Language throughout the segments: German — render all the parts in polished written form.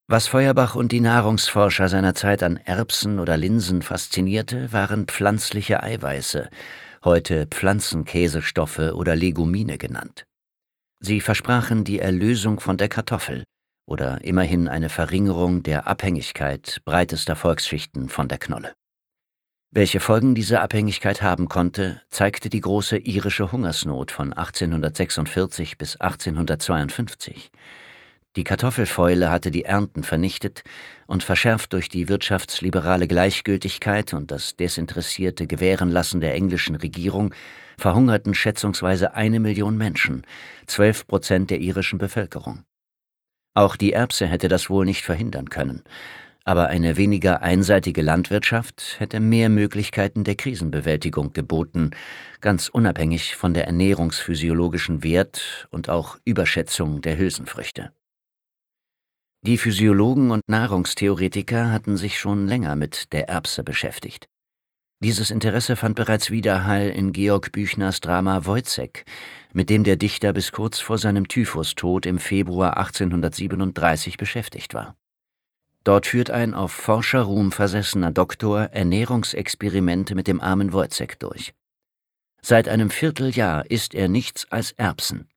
Was Feuerbach und die Nahrungsforscher seiner Zeit an Erbsen oder Linsen faszinierte, waren pflanzliche Eiweiße, heute Pflanzenkäsestoffe oder Legumine genannt. Sie versprachen die Erlösung von der Kartoffel oder immerhin eine Verringerung der Abhängigkeit breitester Volksschichten von der Knolle. Welche Folgen diese Abhängigkeit haben konnte, zeigte die große irische Hungersnot von 1846 bis 1852. Die Kartoffelfäule hatte die Ernten vernichtet und verschärft durch die wirtschaftsliberale Gleichgültigkeit und das desinteressierte Gewährenlassen der englischen Regierung verhungerten schätzungsweise 1 Million Menschen, 12% der irischen Bevölkerung. Auch die Erbse hätte das wohl nicht verhindern können, aber eine weniger einseitige Landwirtschaft hätte mehr Möglichkeiten der Krisenbewältigung geboten, ganz unabhängig von der ernährungsphysiologischen Wert und auch Überschätzung der Hülsenfrüchte. Die Physiologen und Nahrungstheoretiker hatten sich schon länger mit der Erbse beschäftigt. Dieses Interesse fand bereits Widerhall in Georg Büchners Drama Woyzeck, mit dem der Dichter bis kurz vor seinem Typhustod im Februar 1837 beschäftigt war. Dort führt ein auf Forscherruhm versessener Doktor Ernährungsexperimente mit dem armen Woyzeck durch. Seit einem Vierteljahr isst er nichts als Erbsen.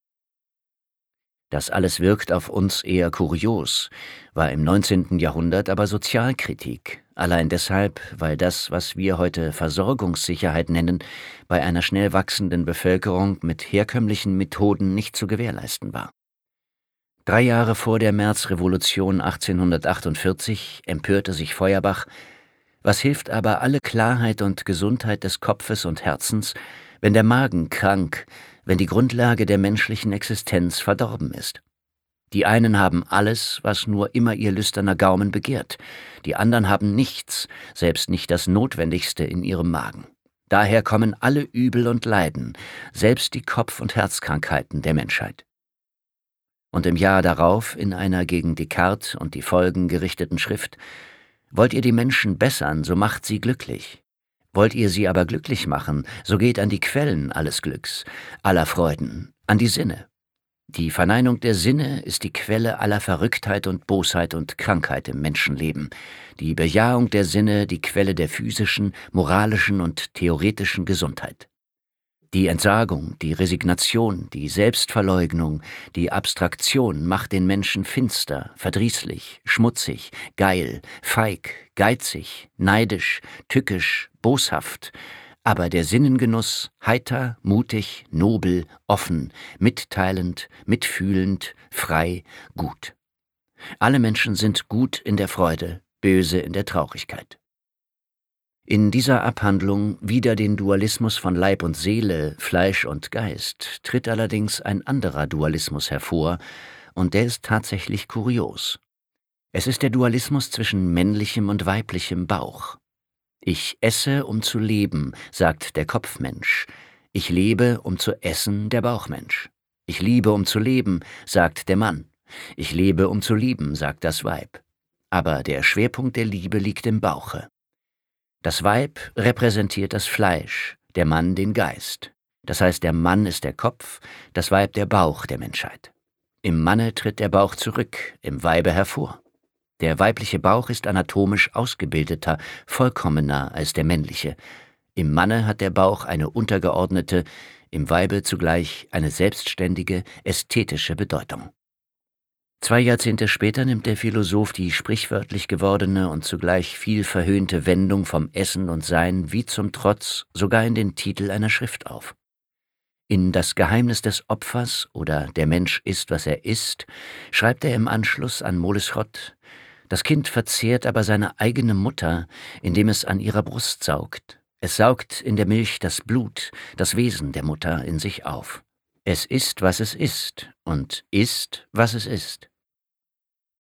Das alles wirkt auf uns eher kurios, war im 19. Jahrhundert aber Sozialkritik, allein deshalb, weil das, was wir heute Versorgungssicherheit nennen, bei einer schnell wachsenden Bevölkerung mit herkömmlichen Methoden nicht zu gewährleisten war. 3 Jahre vor der Märzrevolution 1848 empörte sich Feuerbach: Was hilft aber alle Klarheit und Gesundheit des Kopfes und Herzens, wenn der Magen krank, wenn die Grundlage der menschlichen Existenz verdorben ist? Die einen haben alles, was nur immer ihr lüsterner Gaumen begehrt, die anderen haben nichts, selbst nicht das Notwendigste in ihrem Magen. Daher kommen alle Übel und Leiden, selbst die Kopf- und Herzkrankheiten der Menschheit. Und im Jahr darauf, in einer gegen Descartes und die Folgen gerichteten Schrift: Wollt ihr die Menschen bessern, so macht sie glücklich. Wollt ihr sie aber glücklich machen, so geht an die Quellen alles Glücks, aller Freuden, an die Sinne. Die Verneinung der Sinne ist die Quelle aller Verrücktheit und Bosheit und Krankheit im Menschenleben, die Bejahung der Sinne die Quelle der physischen, moralischen und theoretischen Gesundheit. Die Entsagung, die Resignation, die Selbstverleugnung, die Abstraktion macht den Menschen finster, verdrießlich, schmutzig, geil, feig, geizig, neidisch, tückisch, boshaft, aber der Sinnengenuss heiter, mutig, nobel, offen, mitteilend, mitfühlend, frei, gut. Alle Menschen sind gut in der Freude, böse in der Traurigkeit. In dieser Abhandlung wider den Dualismus von Leib und Seele, Fleisch und Geist tritt allerdings ein anderer Dualismus hervor, und der ist tatsächlich kurios. Es ist der Dualismus zwischen männlichem und weiblichem Bauch. Ich esse, um zu leben, sagt der Kopfmensch. Ich lebe, um zu essen, der Bauchmensch. Ich liebe, um zu leben, sagt der Mann. Ich lebe, um zu lieben, sagt das Weib. Aber der Schwerpunkt der Liebe liegt im Bauche. Das Weib repräsentiert das Fleisch, der Mann den Geist. Das heißt, der Mann ist der Kopf, das Weib der Bauch der Menschheit. Im Manne tritt der Bauch zurück, im Weibe hervor. Der weibliche Bauch ist anatomisch ausgebildeter, vollkommener als der männliche. Im Manne hat der Bauch eine untergeordnete, im Weibe zugleich eine selbstständige, ästhetische Bedeutung. 2 Jahrzehnte später nimmt der Philosoph die sprichwörtlich gewordene und zugleich viel verhöhnte Wendung vom Essen und Sein wie zum Trotz sogar in den Titel einer Schrift auf. In Das Geheimnis des Opfers oder Der Mensch ist, was er ist, schreibt er im Anschluss an Moles Rott: Das Kind verzehrt aber seine eigene Mutter, indem es an ihrer Brust saugt. Es saugt in der Milch das Blut, das Wesen der Mutter in sich auf. Es ist, was es ist, und ist, was es ist.